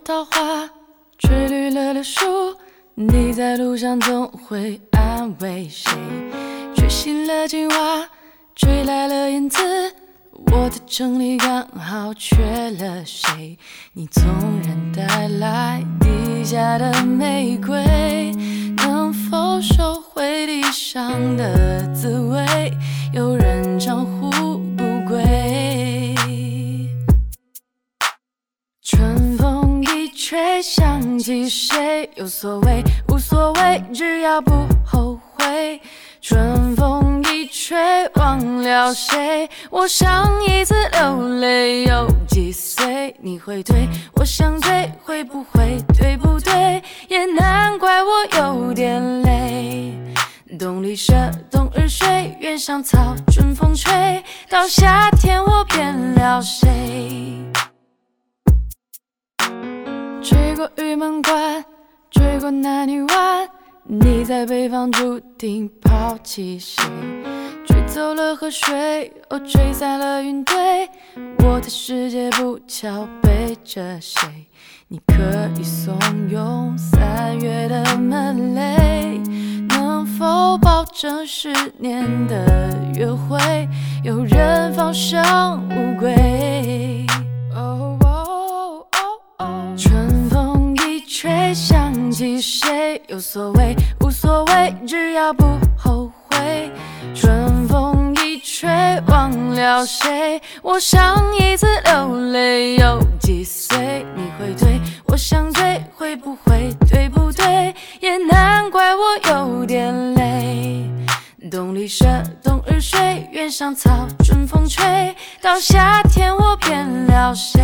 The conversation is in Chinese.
桃花，吹绿了树。你在路上总会安慰谁？吹醒了青蛙，吹来了燕子。我的城里刚好缺了谁？你纵然带来地下的玫瑰，能否收回地上的滋味？有人唱胡不归。春风一吹，想起谁？有所谓，无所谓，只要不后悔。春风一吹，忘了谁？我上一次流泪有几岁？你会对我想对，会不会对不对？也难怪我有点累。冬里蛇，冬日睡，原上草，春风吹，到夏天我变了谁？吹过玉门关，吹过南泥湾，你在北方注定抛弃谁？吹走了河水，哦，吹散了云堆，我的世界不巧背着谁？你可以怂恿3月的门铃，能否保证10年的约会有人放生乌龟？春风一吹，想起谁？有所谓，无所谓，只要不后悔。春风一吹，忘了谁？我上一次流泪有几岁？你会对我想对，会不会对不对？也难怪我有点累。冬里蛇，冬日睡，原上草，春风吹，到夏天我变了谁？